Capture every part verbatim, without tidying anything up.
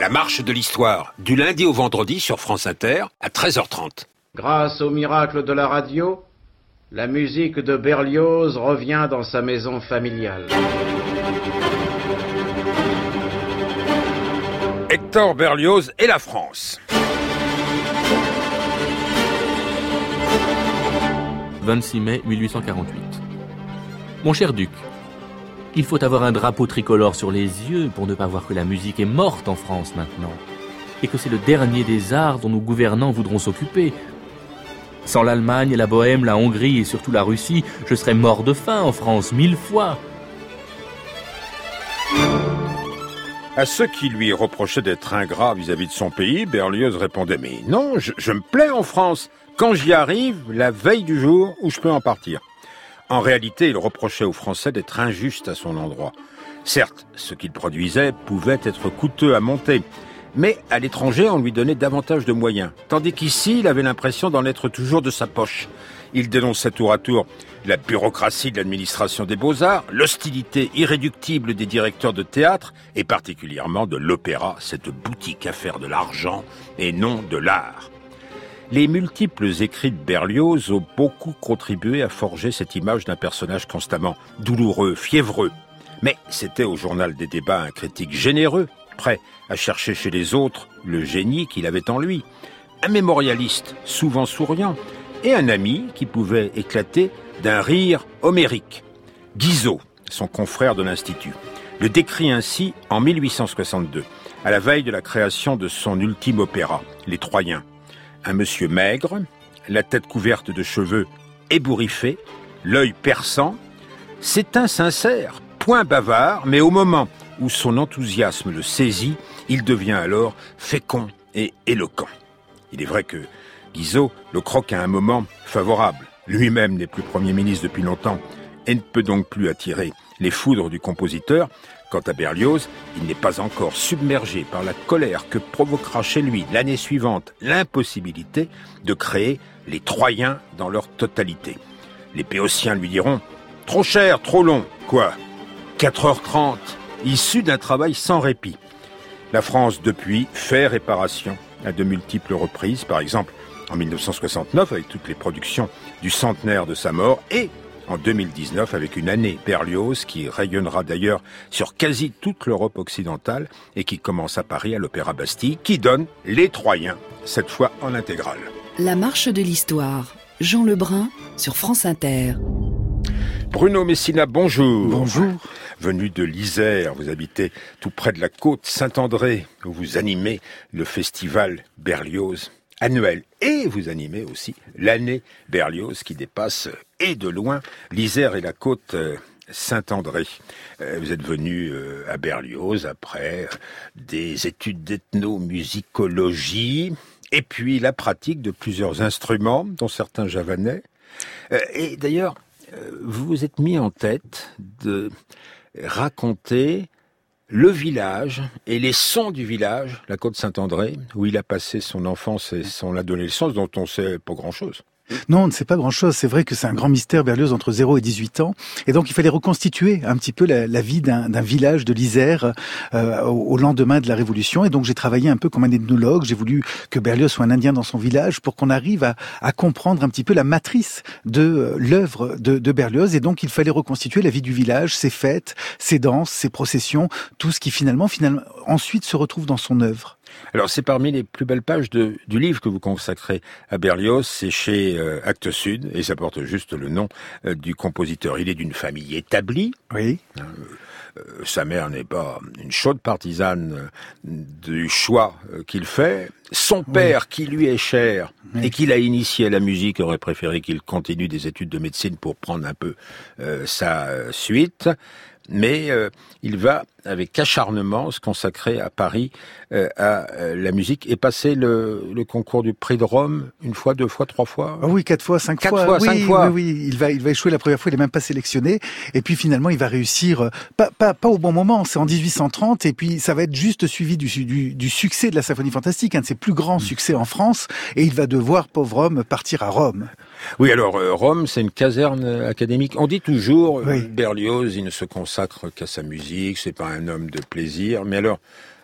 marche de l'histoire, du lundi au vendredi sur France Inter, à treize heures trente. Grâce au miracle de la radio, la musique de Berlioz revient dans sa maison familiale. Hector Berlioz et la France. vingt-six mai mille huit cent quarante-huit. Mon cher duc, il faut avoir un drapeau tricolore sur les yeux pour ne pas voir que la musique est morte en France maintenant, et que c'est le dernier des arts dont nos gouvernants voudront s'occuper. Sans l'Allemagne, la Bohème, la Hongrie et surtout la Russie, je serais mort de faim en France mille fois. À ceux qui lui reprochaient d'être ingrat vis-à-vis de son pays, Berlioz répondait « Mais non, je, je me plais en France, quand j'y arrive, la veille du jour où je peux en partir ». En réalité, il reprochait aux Français d'être injustes à son endroit. Certes, ce qu'il produisait pouvait être coûteux à monter, mais à l'étranger, on lui donnait davantage de moyens. Tandis qu'ici, il avait l'impression d'en être toujours de sa poche. Il dénonçait tour à tour la bureaucratie de l'administration des beaux-arts, l'hostilité irréductible des directeurs de théâtre, et particulièrement de l'opéra, cette boutique à faire de l'argent et non de l'art. Les multiples écrits de Berlioz ont beaucoup contribué à forger cette image d'un personnage constamment douloureux, fiévreux. Mais c'était au Journal des débats un critique généreux, prêt à chercher chez les autres le génie qu'il avait en lui, un mémorialiste souvent souriant et un ami qui pouvait éclater d'un rire homérique. Guizot, son confrère de l'Institut, le décrit ainsi en mille huit cent soixante-deux, à la veille de la création de son ultime opéra, Les Troyens. Un monsieur maigre, la tête couverte de cheveux ébouriffés, l'œil perçant, c'est un sincère, point bavard, mais au moment où son enthousiasme le saisit, il devient alors fécond et éloquent. Il est vrai que Guizot le croque à un moment favorable. Lui-même n'est plus Premier ministre depuis longtemps et ne peut donc plus attirer les foudres du compositeur. Quant à Berlioz, il n'est pas encore submergé par la colère que provoquera chez lui l'année suivante l'impossibilité de créer les Troyens dans leur totalité. Les Béotiens lui diront « Trop cher, trop long !» Quoi ? quatre heures trente, issu d'un travail sans répit. La France, depuis, fait réparation à de multiples reprises, par exemple en mille neuf cent soixante-neuf avec toutes les productions du centenaire de sa mort et en deux mille dix-neuf avec une année Berlioz qui rayonnera d'ailleurs sur quasi toute l'Europe occidentale et qui commence à Paris à l'Opéra Bastille, qui donne Les Troyens, cette fois en intégrale. La marche de l'histoire, Jean Lebrun sur France Inter. Bruno Messina, bonjour. Bonjour. Venu de l'Isère, vous habitez tout près de la côte Saint-André, où vous animez le festival Berlioz annuel. Et vous animez aussi l'année Berlioz qui dépasse, et de loin, l'Isère et la côte Saint-André. Vous êtes venu à Berlioz après des études d'ethnomusicologie, et puis la pratique de plusieurs instruments, dont certains javanais. Et d'ailleurs, vous vous êtes mis en tête de raconter le village et les sons du village, la côte Saint-André, où il a passé son enfance et son adolescence, dont on sait pas grand-chose. Non, on ne sait pas grand-chose. C'est vrai que c'est un grand mystère, Berlioz, entre zéro et dix-huit ans. Et donc, il fallait reconstituer un petit peu la, la vie d'un, d'un village de l'Isère euh, au, au lendemain de la Révolution. Et donc, j'ai travaillé un peu comme un ethnologue. J'ai voulu que Berlioz soit un Indien dans son village pour qu'on arrive à, à comprendre un petit peu la matrice de euh, l'œuvre de, de Berlioz. Et donc, il fallait reconstituer la vie du village, ses fêtes, ses danses, ses processions, tout ce qui finalement, finalement ensuite se retrouve dans son œuvre. Alors, c'est parmi les plus belles pages de, du livre que vous consacrez à Berlioz. C'est chez euh, Actes Sud, et ça porte juste le nom euh, du compositeur. Il est d'une famille établie. Oui. Euh, euh, sa mère n'est pas une chaude partisane euh, du choix euh, qu'il fait. Son père, oui. qui lui est cher, oui. et qui l'a initié à la musique, aurait préféré qu'il continue des études de médecine pour prendre un peu euh, sa euh, suite. Mais euh, il va, avec acharnement, se consacrer à Paris euh, à euh, la musique et passer le, le concours du prix de Rome une fois, deux fois, trois fois. Ah oui, quatre fois, cinq quatre fois. fois, oui, cinq fois. Oui, oui, il va, il va échouer la première fois, il est même pas sélectionné. Et puis finalement, il va réussir, euh, pas, pas, pas au bon moment. C'est en dix-huit cent trente, et puis ça va être juste suivi du, du, du succès de la Symphonie Fantastique, un de ses plus grands mmh. succès en France, et il va devoir, pauvre homme, partir à Rome. Oui, alors euh, Rome, c'est une caserne académique. On dit toujours, oui. Berlioz, il ne se consacre qu'à sa musique, c'est pas un homme de plaisir. Mais alors,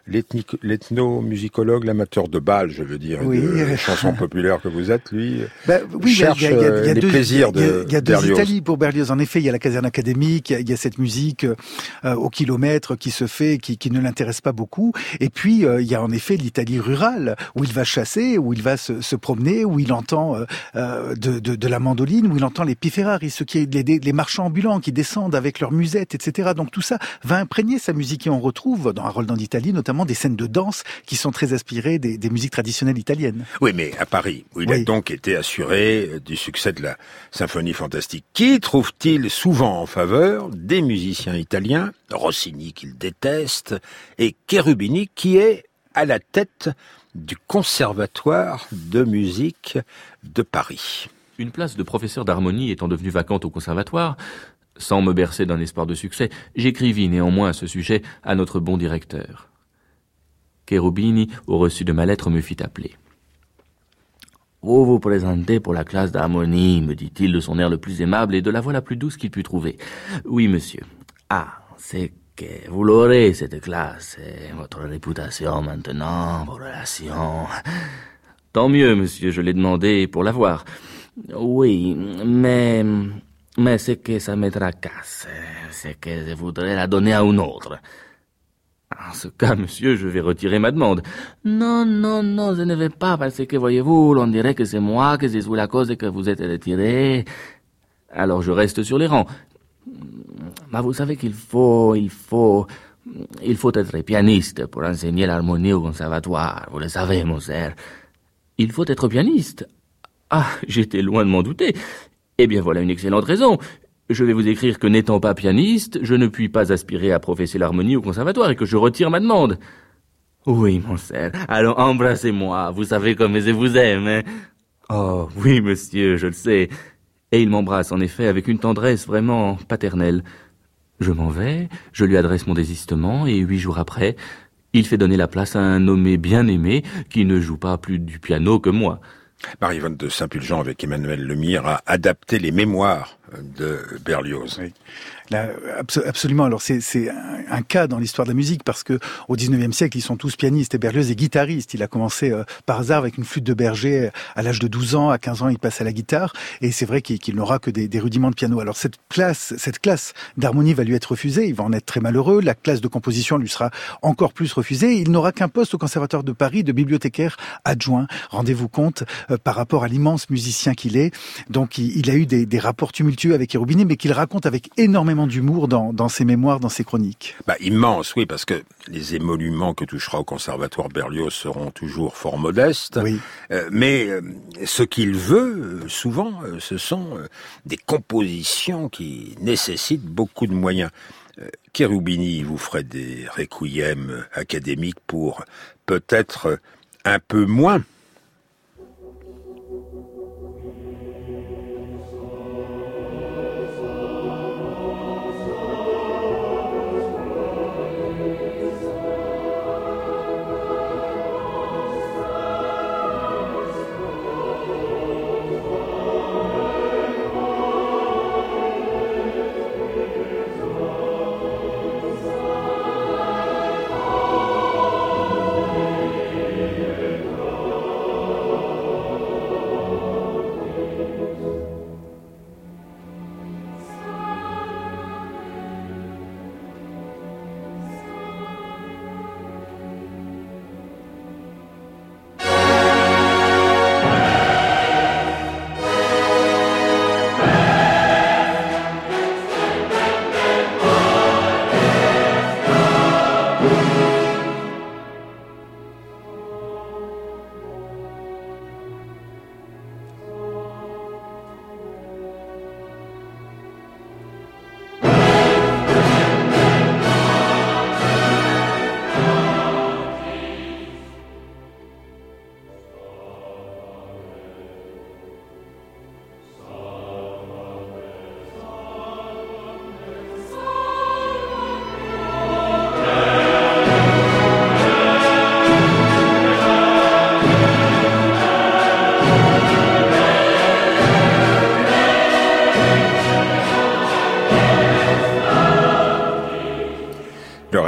l'ethnique- l'ethnomusicologue, l'amateur de bal, je veux dire, Oui. de chansons populaires que vous êtes, lui, Ben, oui, il y a- cherche il y a- il y a- il y a euh, les deux- plaisirs il y a- de il y a deux Berlioz. Italies pour Berlioz. En effet, il y a la caserne académique, il y a, il y a cette musique euh, au kilomètre qui se fait, qui, qui ne l'intéresse pas beaucoup. Et puis, euh, il y a en effet l'Italie rurale, où il va chasser, où il va se, se promener, où il entend euh, euh, de, de, de la mandoline, où il entend les piferari, ceux qui, les, les marchands ambulants qui descendent avec leurs musettes, et cetera. Donc tout ça va imprégner sa musique. Et on retrouve dans Harold en Italie notamment des scènes de danse qui sont très inspirées des, des musiques traditionnelles italiennes. Oui, mais à Paris, où il Oui. a donc été assuré du succès de la symphonie fantastique, qui trouve-t-il souvent en faveur des musiciens italiens, Rossini qu'il déteste, et Cherubini qui est à la tête du Conservatoire de musique de Paris. Une place de professeur d'harmonie étant devenue vacante au conservatoire, sans me bercer d'un espoir de succès, j'écrivis néanmoins à ce sujet à notre bon directeur. Cherubini, au reçu de ma lettre, me fit appeler. « Vous vous présentez pour la classe d'harmonie, me dit-il de son air le plus aimable et de la voix la plus douce qu'il put trouver. Oui, monsieur. Ah, c'est que vous l'aurez, cette classe, et votre réputation maintenant, vos relations. Tant mieux, monsieur, je l'ai demandé pour l'avoir. Oui, mais... mais c'est que ça me tracasse. C'est que je voudrais la donner à un autre. En ce cas, monsieur, je vais retirer ma demande. Non, non, non, je ne vais pas, parce que, voyez-vous, l'on dirait que c'est moi que je suis la cause que vous êtes retiré. Alors je reste sur les rangs. Mais vous savez qu'il faut, il faut, il faut être pianiste pour enseigner l'harmonie au conservatoire. Vous le savez, mon cher. Il faut être pianiste. Ah, j'étais loin de m'en douter. Eh bien, voilà une excellente raison. Je vais vous écrire que n'étant pas pianiste, je ne puis pas aspirer à professer l'harmonie au conservatoire et que je retire ma demande. Oui, mon cher. Alors embrassez-moi. Vous savez comme je vous aime. Hein? Oh, oui, monsieur, je le sais. Et il m'embrasse, en effet, avec une tendresse vraiment paternelle. Je m'en vais, je lui adresse mon désistement, et huit jours après, il fait donner la place à un nommé bien-aimé qui ne joue pas plus du piano que moi. Marie-Yvonne de Saint-Pulgent avec Emmanuel Lemire a adapté les mémoires de Berlioz. Oui. Là, abso- absolument. Alors c'est c'est un, un cas dans l'histoire de la musique parce que au dix-neuvième siècle, ils sont tous pianistes et Berlioz est guitariste. Il a commencé euh, par hasard avec une flûte de berger à l'âge de douze ans. À quinze ans, il passe à la guitare et c'est vrai qu'il, qu'il n'aura que des, des rudiments de piano. Alors cette classe, cette classe d'harmonie va lui être refusée. Il va en être très malheureux. La classe de composition lui sera encore plus refusée. Il n'aura qu'un poste au Conservatoire de Paris de bibliothécaire adjoint. Rendez-vous compte euh, par rapport à l'immense musicien qu'il est. Donc il, il a eu des, des rapports tumultueux avec Cherubini, mais qu'il raconte avec énormément d'humour dans, dans ses mémoires, dans ses chroniques. Bah, immense, oui, parce que les émoluments que touchera au Conservatoire Berlioz seront toujours fort modestes. Oui. Euh, mais euh, ce qu'il veut, euh, souvent, euh, ce sont euh, des compositions qui nécessitent beaucoup de moyens. Euh, Cherubini vous ferait des requiem académiques pour peut-être euh, un peu moins.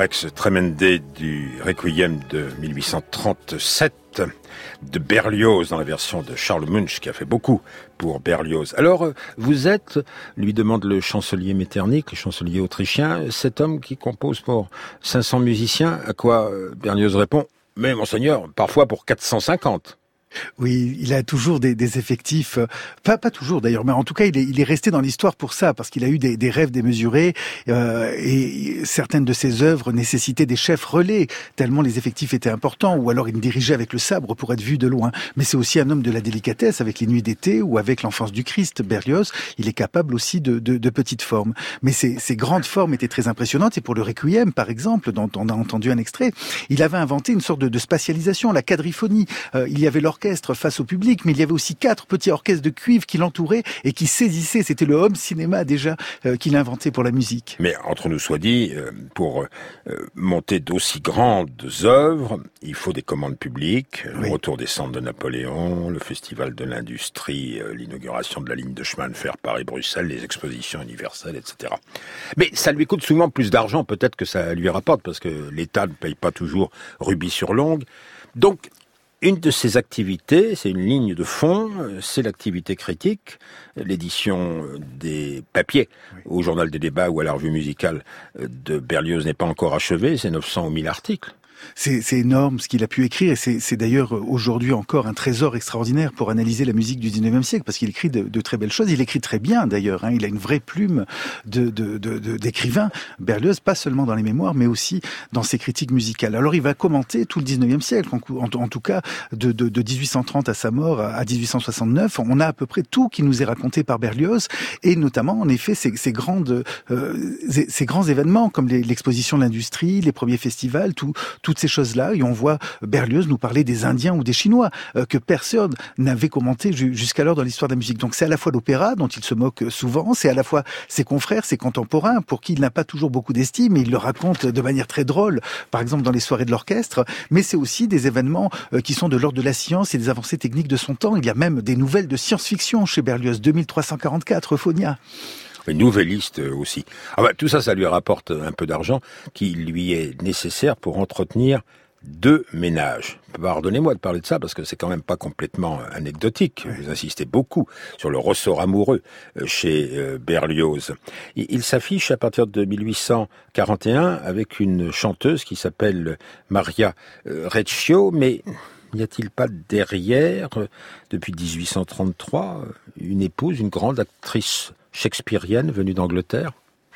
Rex Tremende du Requiem de mille huit cent trente-sept de Berlioz dans la version de Charles Munch qui a fait beaucoup pour Berlioz. Alors, vous êtes, lui demande le chancelier Metternich, le chancelier autrichien, cet homme qui compose pour cinq cents musiciens, à quoi Berlioz répond « Mais monseigneur, parfois pour quatre cent cinquante ». Oui, il a toujours des, des effectifs, euh, pas pas toujours d'ailleurs, mais en tout cas il est, il est resté dans l'histoire pour ça, parce qu'il a eu des, des rêves démesurés euh, et certaines de ses œuvres nécessitaient des chefs relais, tellement les effectifs étaient importants, ou alors il dirigeait avec le sabre pour être vu de loin. Mais c'est aussi un homme de la délicatesse, avec les Nuits d'été ou avec l'Enfance du Christ. Berlioz, il est capable aussi de, de, de petites formes. Mais ces, ces grandes formes étaient très impressionnantes, et pour le Requiem par exemple, dont on a entendu un extrait, il avait inventé une sorte de, de spatialisation, la quadriphonie. Euh, il y avait l'orchestre face au public, mais il y avait aussi quatre petits orchestres de cuivre qui l'entouraient et qui saisissaient. C'était le home cinéma déjà euh, qu'il inventait pour la musique. Mais entre nous soit dit, euh, pour euh, monter d'aussi grandes œuvres, il faut des commandes publiques, oui. Le retour des cendres de Napoléon, le festival de l'industrie, euh, l'inauguration de la ligne de chemin de fer Paris-Bruxelles, les expositions universelles, et cetera. Mais ça lui coûte souvent plus d'argent, peut-être que ça lui rapporte, parce que l'État ne paye pas toujours rubis sur l'ongle. Donc, une de ses activités, c'est une ligne de fond, c'est l'activité critique, l'édition des papiers oui. au Journal des débats ou à la revue musicale de Berlioz n'est pas encore achevée, c'est neuf cents ou mille articles. C'est, c'est énorme ce qu'il a pu écrire, et c'est, c'est d'ailleurs aujourd'hui encore un trésor extraordinaire pour analyser la musique du dix-neuvième siècle, parce qu'il écrit de, de très belles choses. Il écrit très bien d'ailleurs, hein. Il a une vraie plume de, de, de, de, d'écrivain, Berlioz, pas seulement dans les mémoires, mais aussi dans ses critiques musicales. Alors il va commenter tout le dix-neuvième siècle, en, en, en tout cas de, de, de dix-huit cent trente à sa mort à dix-huit cent soixante-neuf. On a à peu près tout qui nous est raconté par Berlioz, et notamment en effet ces, ces, grandes, euh, ces grands événements comme les, l'exposition de l'industrie, les premiers festivals, tout, tout toutes ces choses-là, et on voit Berlioz nous parler des Indiens ou des Chinois, euh, que personne n'avait commenté ju- jusqu'alors dans l'histoire de la musique. Donc c'est à la fois l'opéra, dont il se moque souvent, c'est à la fois ses confrères, ses contemporains, pour qui il n'a pas toujours beaucoup d'estime, et il le raconte de manière très drôle, par exemple dans les soirées de l'orchestre, mais c'est aussi des événements euh, qui sont de l'ordre de la science et des avancées techniques de son temps. Il y a même des nouvelles de science-fiction chez Berlioz, deux mille trois cent quarante-quatre, Euphonia. Nouvelliste aussi. Ah bah, tout ça, ça lui rapporte un peu d'argent qui lui est nécessaire pour entretenir deux ménages. Pardonnez-moi de parler de ça parce que c'est quand même pas complètement anecdotique. Vous insistez beaucoup sur le ressort amoureux chez Berlioz. Il s'affiche à partir de mille huit cent quarante et un avec une chanteuse qui s'appelle Maria Recchio, mais n'y a-t-il pas derrière, depuis dix-huit cent trente-trois, une épouse, une grande actrice shakespearienne venue d'Angleterre?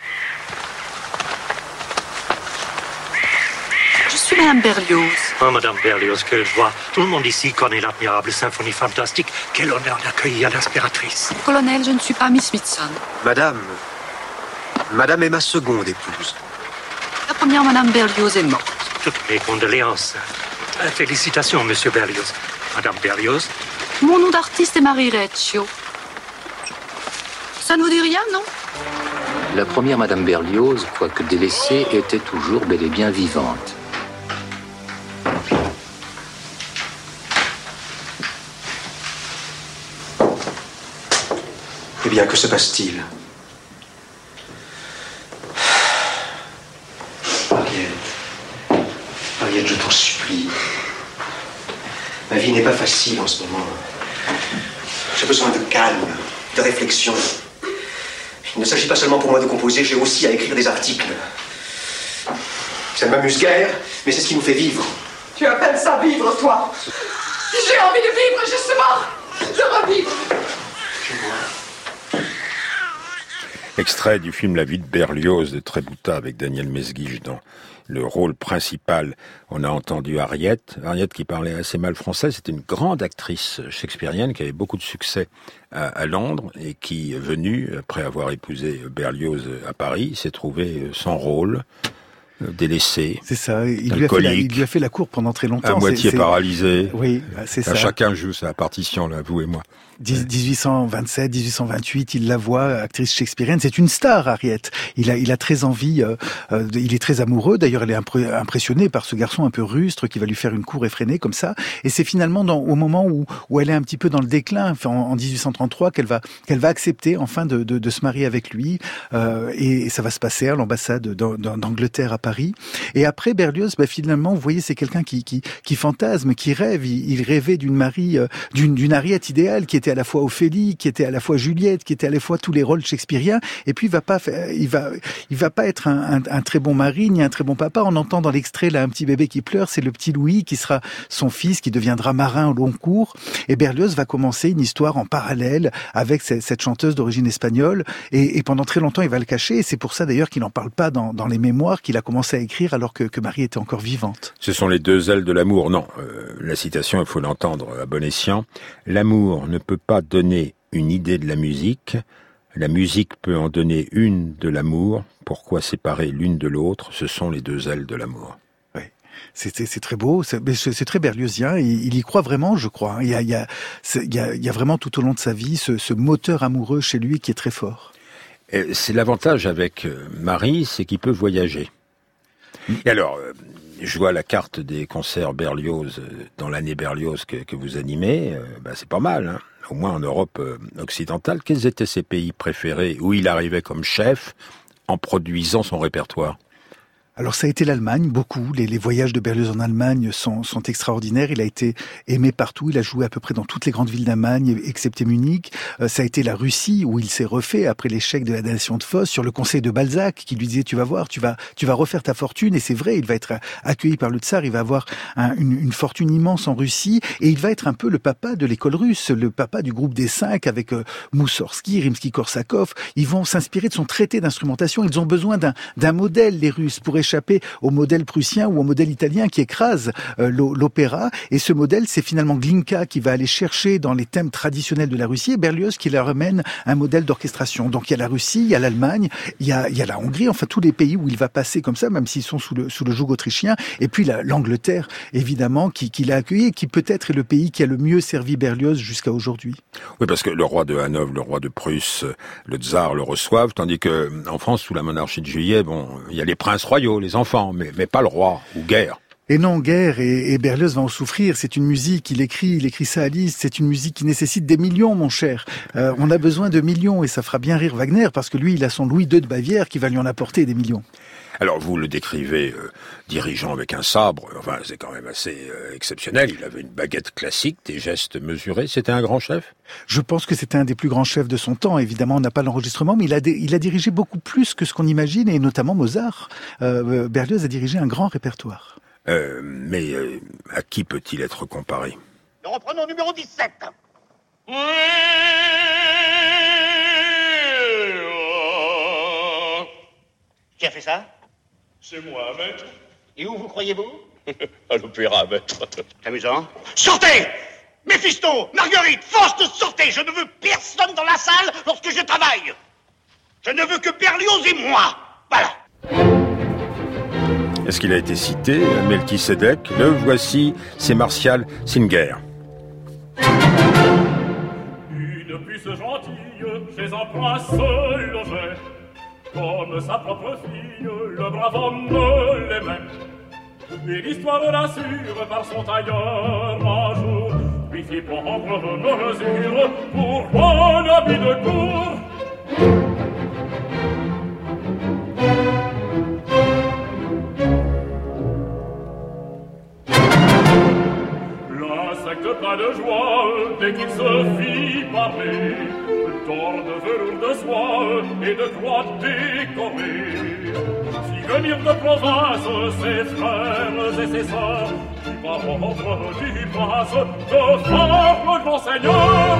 Je suis Madame Berlioz. Oh, Madame Berlioz, quelle joie. Tout le monde ici connaît l'admirable symphonie fantastique. Quel honneur d'accueillir l'inspiratrice. Colonel, je ne suis pas Miss Smithson. Madame, Madame est ma seconde épouse. La première Madame Berlioz est morte. Toutes mes condoléances. Félicitations, Monsieur Berlioz. Madame Berlioz. Mon nom d'artiste est Marie Recchio. Ça ne vous dit rien, non? La première Madame Berlioz, quoique délaissée, était toujours bel et bien vivante. Eh bien, que se passe-t-il? Mariette, Mariette, je t'en supplie. Ma vie n'est pas facile en ce moment. J'ai besoin de calme, de réflexion. Il ne s'agit pas seulement pour moi de composer, j'ai aussi à écrire des articles. Ça ne m'amuse guère, mais c'est ce qui nous fait vivre. Tu appelles ça vivre, toi? J'ai envie de vivre, justement, de revivre. Extrait du film La vie de Berlioz de Trébuta avec Daniel Mesguich dans le rôle principal. On a entendu Harriet, Harriet qui parlait assez mal français. C'était une grande actrice shakespearienne qui avait beaucoup de succès à, à Londres et qui est venue, après avoir épousé Berlioz à Paris, s'est trouvée sans rôle, délaissée. C'est ça. Il lui, a fait la, il lui a fait la cour pendant très longtemps. À moitié c'est, paralysé. Oui, c'est ça. Chacun joue sa partition, là, vous et moi. dix-huit cent vingt-sept, dix-huit cent vingt-huit, il la voit, actrice shakespearienne. C'est une star, Harriet. Il a, il a très envie, euh, euh, il est très amoureux. D'ailleurs, elle est impr- impressionnée par ce garçon un peu rustre qui va lui faire une cour effrénée comme ça. Et c'est finalement dans, au moment où, où elle est un petit peu dans le déclin, enfin, en, en dix-huit cent trente-trois, qu'elle va, qu'elle va accepter enfin de, de, de se marier avec lui. Euh, et, et ça va se passer à l'ambassade d'Angleterre à Paris. Et après, Berlioz, bah, finalement, vous voyez, c'est quelqu'un qui, qui, qui fantasme, qui rêve. Il, il rêvait d'une Marie, euh, d'une, d'une Harriet idéale, qui était à la fois Ophélie, qui était à la fois Juliette, qui était à la fois tous les rôles shakespeariens. Et puis, il va pas, il va, il va pas être un, un, un très bon mari ni un très bon papa. On entend dans l'extrait là un petit bébé qui pleure. C'est le petit Louis qui sera son fils, qui deviendra marin au long cours. Et Berlioz va commencer une histoire en parallèle avec cette, cette chanteuse d'origine espagnole. Et, et pendant très longtemps, il va le cacher. Et c'est pour ça d'ailleurs qu'il n'en parle pas dans, dans les mémoires, qu'il a commencé à écrire alors que, que Marie était encore vivante. Ce sont les deux ailes de l'amour. Non, euh, la citation, il faut l'entendre à bon escient. L'amour ne peut pas donner une idée de la musique. La musique peut en donner une de l'amour. Pourquoi séparer l'une de l'autre? Ce sont les deux ailes de l'amour. Oui. C'est, c'est, c'est très beau, c'est, c'est très berliozien, il, il y croit vraiment, je crois. Il y a, il y a, il y a, il y a vraiment tout au long de sa vie ce, ce moteur amoureux chez lui qui est très fort. Et c'est l'avantage avec Marie, c'est qu'il peut voyager. Et alors, je vois la carte des concerts Berlioz dans l'année Berlioz que, que vous animez, ben c'est pas mal, hein. Au moins en Europe occidentale. Quels étaient ses pays préférés où il arrivait comme chef en produisant son répertoire? Alors ça a été l'Allemagne, beaucoup. Les, les voyages de Berlioz en Allemagne sont, sont extraordinaires. Il a été aimé partout. Il a joué à peu près dans toutes les grandes villes d'Allemagne, excepté Munich. Euh, ça a été la Russie, où il s'est refait après l'échec de la Damnation de Faust, sur le conseil de Balzac, qui lui disait, tu vas voir, tu vas, tu vas refaire ta fortune. Et c'est vrai, il va être accueilli par le tsar. Il va avoir un, une, une fortune immense en Russie. Et il va être un peu le papa de l'école russe, le papa du groupe des cinq avec euh, Moussorgsky, Rimsky-Korsakov. Ils vont s'inspirer de son traité d'instrumentation. Ils ont besoin d'un, d'un modèle, les Russes, pour échapper au modèle prussien ou au modèle italien qui écrase euh, l'opéra. Et ce modèle, c'est finalement Glinka qui va aller chercher dans les thèmes traditionnels de la Russie et Berlioz qui leur amène un modèle d'orchestration. Donc il y a la Russie, il y a l'Allemagne, il y a, il y a la Hongrie, enfin tous les pays où il va passer comme ça, même s'ils sont sous le, sous le joug autrichien. Et puis la, l'Angleterre, évidemment, qui, qui l'a accueilli et qui peut-être est le pays qui a le mieux servi Berlioz jusqu'à aujourd'hui. Oui, parce que le roi de Hanovre, le roi de Prusse, le tsar le reçoivent, tandis que en France, sous la monarchie de Juillet, bon, il y a les princes royaux, les enfants, mais, mais pas le roi, ou guerre. Et non, guerre, et, et Berlioz va en souffrir. C'est une musique, il écrit, il écrit ça à Liszt, c'est une musique qui nécessite des millions, mon cher. Euh, on a besoin de millions, et ça fera bien rire Wagner, parce que lui, il a son Louis deux de Bavière qui va lui en apporter des millions. Alors, vous le décrivez euh, dirigeant avec un sabre, enfin, c'est quand même assez euh, exceptionnel. Il avait une baguette classique, des gestes mesurés. C'était un grand chef? Je pense que c'était un des plus grands chefs de son temps. Évidemment, on n'a pas l'enregistrement, mais il a, dé- il a dirigé beaucoup plus que ce qu'on imagine, et notamment Mozart. Euh, Berlioz a dirigé un grand répertoire. Euh, mais euh, à qui peut-il être comparé? Nous reprenons numéro dix-sept. Qui a fait ça? C'est moi, maître. Et où vous croyez-vous? À l'opéra, maître. Amusant. Sortez! Méphisto, Marguerite, Faust, sortez! Je ne veux personne dans la salle lorsque je travaille. Je ne veux que Berlioz et moi. Voilà. Est-ce qu'il a été cité, Melchisedec? Le voici, c'est Martial Singer. Une puce gentille chez un prince logeait, comme sa propre fille, le brave homme l'aimait. Et l'histoire l'assure par son tailleur un jour lui fit prendre nos mesures pour un habit de cour. L'insecte pas de joie dès qu'il se fit parler d'or, de velours, de soie et de croix décorées. Fit venir de province ses frères et ses sœurs, qui par ordre du prince de faire le grand seigneur.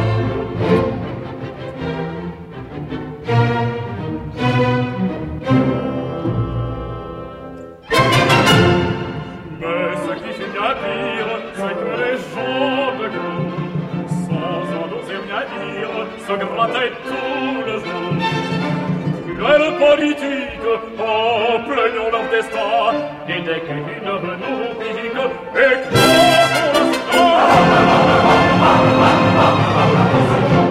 Mais ce qui fait bien pire, c'est que les gens de cour, sans en oser bien dire, se grattaient tout le jour. Cruelle politique, en plaignant leur destin, et dès qu'une nous pique, écrasons l'instant.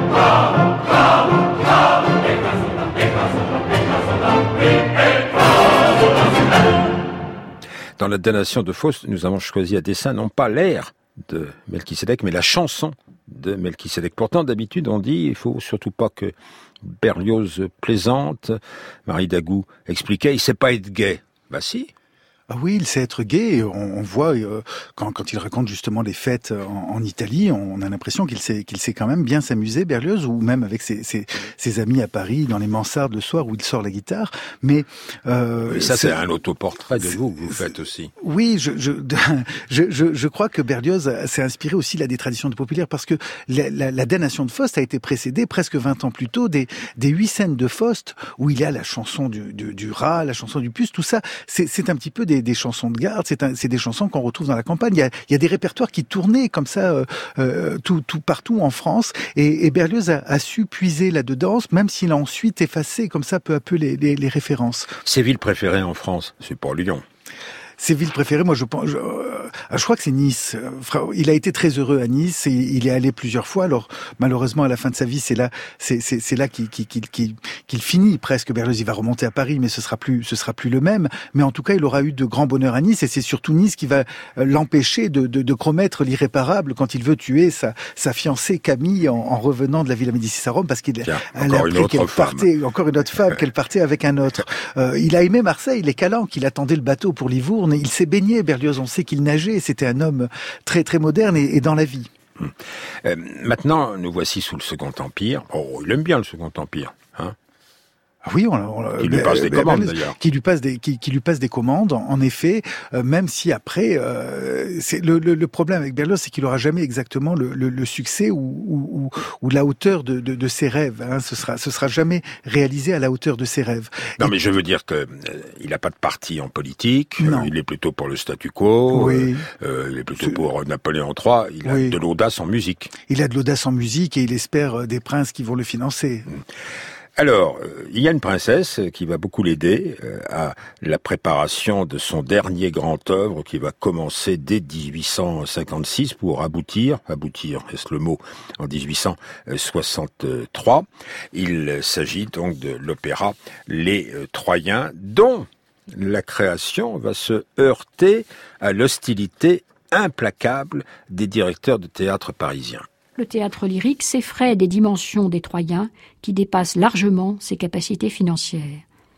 La damnation de Faust, nous avons choisi à dessein non pas l'air de Melchisédek, mais la chanson de Melchisédek. Pourtant, d'habitude, on dit, il faut surtout pas que Berlioz plaisante. Marie Dagou expliquait, il sait pas être gai. Bah si. Ah oui, il sait être gai. On, on voit euh, quand, quand il raconte justement les fêtes en, en Italie, on a l'impression qu'il sait, qu'il sait quand même bien s'amuser, Berlioz, ou même avec ses, ses, ses amis à Paris, dans les mansardes le soir où il sort la guitare. Mais euh, ça, c'est, c'est un autoportrait de vous que vous faites aussi. Oui, je, je, je, je, je crois que Berlioz s'est inspiré aussi là des traditions de populaires, parce que la, la, la damnation de Faust a été précédée presque vingt ans plus tôt des, des huit scènes de Faust où il y a la chanson du, du, du rat, la chanson du puce, tout ça. C'est, c'est un petit peu des des chansons de garde, c'est, un, c'est des chansons qu'on retrouve dans la campagne. Il y a, il y a des répertoires qui tournaient comme ça euh, euh, tout, tout partout en France, et, et Berlioz a, a su puiser là-dedans, même s'il a ensuite effacé comme ça peu à peu les, les, les références. Ses villes préférées en France, c'est pas Lyon. Ses villes préférées, moi je pense, je, je crois que c'est Nice. Il a été très heureux à Nice, et il est allé plusieurs fois. Alors malheureusement à la fin de sa vie, c'est là, c'est, c'est, c'est là qu'il, qu'il, qu'il, qu'il finit presque. Berlioz, il va remonter à Paris, mais ce sera plus, ce sera plus le même. Mais en tout cas, il aura eu de grands bonheurs à Nice, et c'est surtout Nice qui va l'empêcher de, de, de commettre l'irréparable quand il veut tuer sa, sa fiancée Camille en, en revenant de la Villa Médicis à Rome, parce qu'il Tiens, a appris qu'elle partait, encore une autre femme, qu'elle partait avec un autre. Euh, il a aimé Marseille, les Calanques, il attendait le bateau pour Livourne. Il s'est baigné, Berlioz, on sait qu'il nageait, c'était un homme très très moderne et, et dans la vie. Euh, maintenant, nous voici sous le Second Empire. Oh, il aime bien le Second Empire, hein. Ah oui, on, on, qui lui passe euh, des commandes ben, d'ailleurs. Qui lui passe des, qui, qui lui passe des commandes. En, en effet, euh, même si après, euh, c'est le, le, le problème avec Berlioz, c'est qu'il aura jamais exactement le, le, le succès ou, ou, ou la hauteur de, de, de ses rêves. Hein. Ce sera, ce sera jamais réalisé à la hauteur de ses rêves. Non, Et, mais je veux dire que euh, il n'a pas de parti en politique. Non. Euh, il est plutôt pour le statu quo. Oui. Euh, il est plutôt c'est... pour Napoléon trois. Il a oui. de l'audace en musique. Il a de l'audace en musique et il espère des princes qui vont le financer. Mmh. Alors, euh, il y a une princesse qui va beaucoup l'aider euh, à la préparation de son dernier grand œuvre qui va commencer dès dix-huit cent cinquante-six pour aboutir, aboutir, est-ce le mot, en dix-huit cent soixante-trois. Il s'agit donc de l'opéra Les euh, Troyens, dont la création va se heurter à l'hostilité implacable des directeurs de théâtre parisiens. Le théâtre lyrique s'effraie des dimensions des Troyens qui dépassent largement ses capacités financières.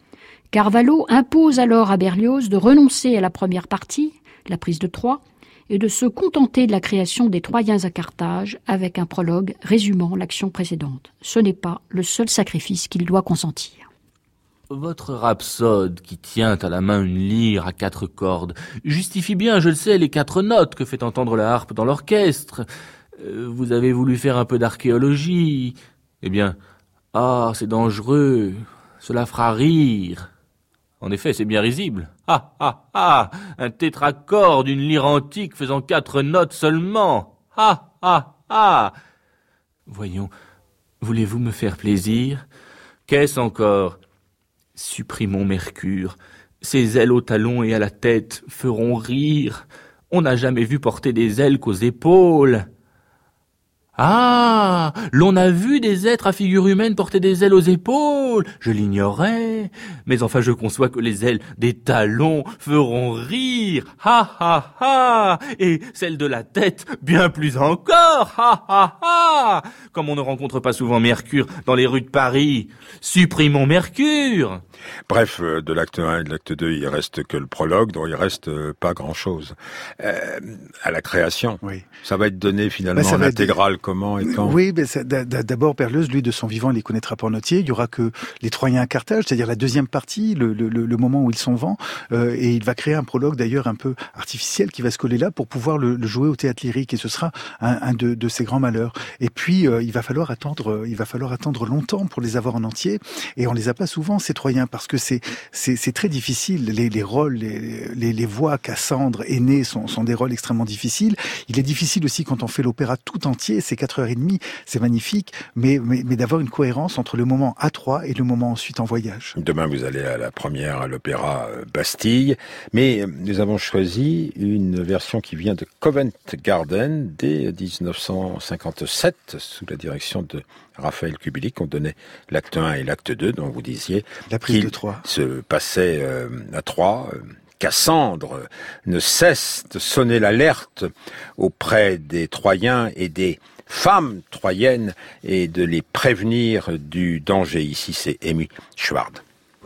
Carvalho impose alors à Berlioz de renoncer à la première partie, la prise de Troie, et de se contenter de la création des Troyens à Carthage avec un prologue résumant l'action précédente. Ce n'est pas le seul sacrifice qu'il doit consentir. Votre rhapsode qui tient à la main une lyre à quatre cordes justifie bien, je le sais, les quatre notes que fait entendre la harpe dans l'orchestre. Vous avez voulu faire un peu d'archéologie. Eh bien, ah, c'est dangereux. Cela fera rire. En effet, c'est bien risible. Ah, ah, ah, un tétracorde d'une lyre antique faisant quatre notes seulement. Ah, ah, ah. Voyons, voulez-vous me faire plaisir? Qu'est-ce encore? Supprimons Mercure. Ses ailes aux talons et à la tête feront rire. On n'a jamais vu porter des ailes qu'aux épaules. Ah, l'on a vu des êtres à figure humaine porter des ailes aux épaules. Je l'ignorais. Mais enfin, je conçois que les ailes des talons feront rire. Ha, ha, ha. Et celles de la tête, bien plus encore. Ha, ha, ha. Comme on ne rencontre pas souvent Mercure dans les rues de Paris. Supprimons Mercure. Bref, euh, de l'acte un et de l'acte deux, il reste que le prologue, dont il reste euh, pas grand-chose. Euh, à la création, oui. Ça va être donné finalement ben, en intégrale, être... comment et quand? Oui, ben c'est, d'abord Berlioz, lui, de son vivant, il les connaîtra pas en entier. Il y aura que les Troyens à Carthage, c'est-à-dire la deuxième partie, le, le, le moment où ils sont vents, euh, et il va créer un prologue d'ailleurs un peu artificiel qui va se coller là pour pouvoir le, le jouer au théâtre lyrique, et ce sera un, un de, de ses grands malheurs. Et puis, euh, il va falloir attendre, il va falloir attendre longtemps pour les avoir en entier, et on les a pas souvent, ces Troyens, parce que c'est c'est, c'est très difficile. Les, les rôles, les, les, les voix, Cassandre, Énée sont, sont des rôles extrêmement difficiles. Il est difficile aussi quand on fait l'opéra tout entier, c'est quatre heures et demie, c'est magnifique, mais, mais, mais d'avoir une cohérence entre le moment à Troyes et le moment ensuite en voyage. Demain, vous allez à la première à l'opéra Bastille, mais nous avons choisi une version qui vient de Covent Garden dès dix-neuf cent cinquante-sept, sous la direction de Raphaël Kubelik. On donnait l'acte un et l'acte deux, dont vous disiez la prise de Troie se passait euh, à Troyes, euh, Cassandre ne cesse de sonner l'alerte auprès des Troyens et des femmes troyennes et de les prévenir du danger. Ici, c'est Amy Schward.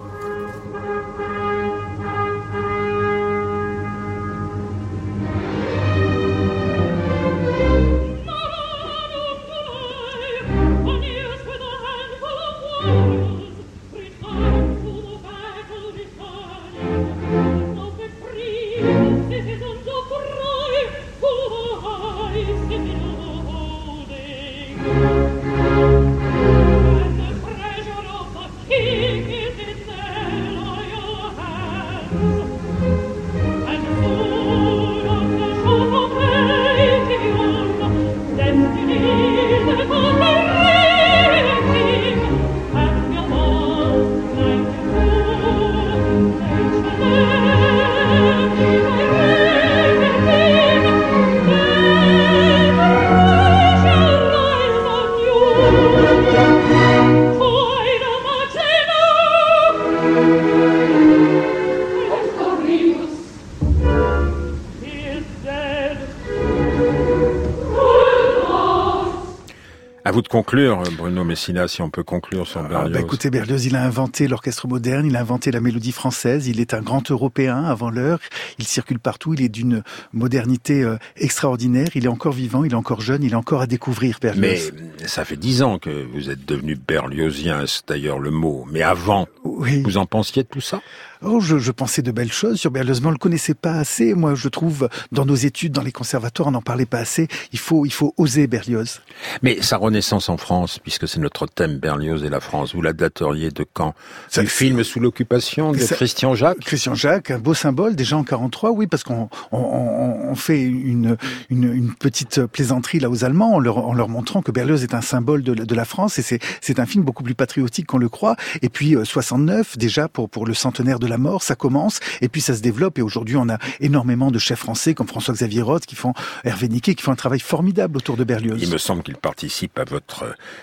À vous de conclure, Bruno Messina, si on peut conclure sur Berlioz. Ah, bah, écoutez, Berlioz, il a inventé l'orchestre moderne, il a inventé la mélodie française, il est un grand Européen avant l'heure, il circule partout, il est d'une modernité euh, extraordinaire, il est encore vivant, il est encore jeune, il est encore à découvrir, Berlioz. Mais ça fait dix ans que vous êtes devenu berliozien, c'est d'ailleurs le mot. Mais avant, oui. Vous en pensiez de tout ça ? Oh, je, je pensais de belles choses sur Berlioz, mais on le connaissait pas assez. Moi, je trouve, dans nos études, dans les conservatoires, on n'en parlait pas assez. Il faut, il faut oser Berlioz. Mais sa renaissance en France, puisque c'est notre thème, Berlioz et la France, vous la dateriez de quand ? C'est le film Sous l'occupation de ça, Christian Jacques ? Christian Jacques, un beau symbole, déjà en quarante-trois, oui, parce qu'on on, on, on fait une, une, une petite plaisanterie là aux Allemands, en leur, en leur montrant que Berlioz est un symbole de, de la France, et c'est, c'est un film beaucoup plus patriotique qu'on le croit. Et puis, euh, soixante-neuf, déjà, pour, pour le centenaire de la mort, ça commence, et puis ça se développe, et aujourd'hui on a énormément de chefs français comme François-Xavier Roth qui font, Hervé Niquet, qui font un travail formidable autour de Berlioz. Il me semble qu'il participe à votre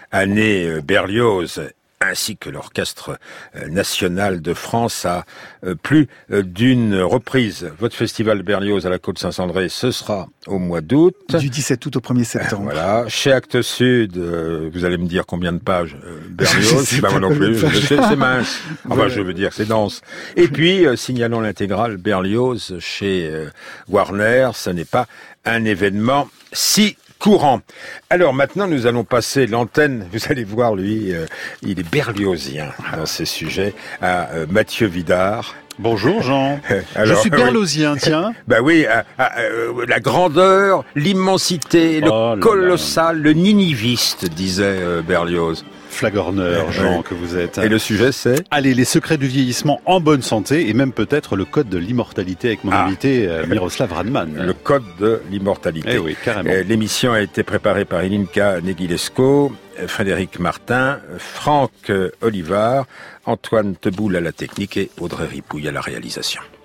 année Berlioz, ainsi que l'Orchestre national de France à plus d'une reprise. Votre festival Berlioz à la Côte-Saint-Cendré, ce sera au mois d'août. Du dix-sept août au premier septembre. Voilà. Chez Actes Sud, vous allez me dire combien de pages Berlioz, c'est pas moi non plus, c'est, c'est mince. Enfin, voilà. Je veux dire, c'est dense. Et puis, euh, signalons l'intégrale Berlioz chez euh, Warner, ce n'est pas un événement si courant. Alors maintenant, nous allons passer l'antenne, vous allez voir, lui, euh, il est berliozien dans ces sujets, à euh, Mathieu Vidard. Bonjour Jean. Alors, je suis berliozien, oui. Tiens. Ben oui, à, à, à, la grandeur, l'immensité, le oh colossal, le niniviste, disait euh, Berlioz. Flagorneur, Jean, oui. Que vous êtes. Et le sujet, c'est ? Allez, les secrets du vieillissement en bonne santé, et même peut-être le code de l'immortalité avec mon ah. invité euh, Miroslav Radman. Le code de l'immortalité. Eh oui, carrément. L'émission a été préparée par Ilinka Negilesco, Frédéric Martin, Franck Olivard, Antoine Teboul à la technique et Audrey Ripouille à la réalisation.